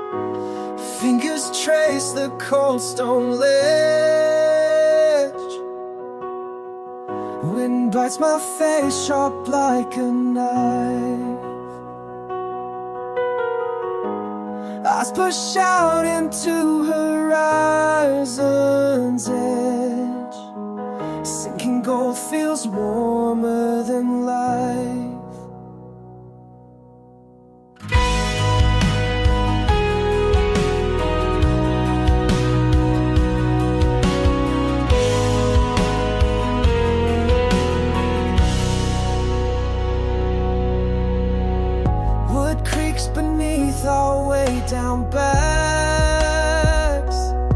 Fingers trace the cold stone ledge. Wind bites my face sharp like a knife. Eyes push out into horizon's edge. Sinking gold feels warmer than life. Wood creaks beneath our way down backs.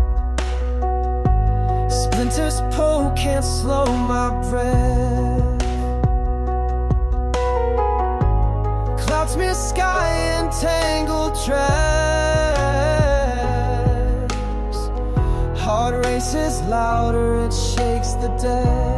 Splinters pull, can't slow my breath. Clouds mirror sky and tangled tracks. Heart races louder, it shakes the deck.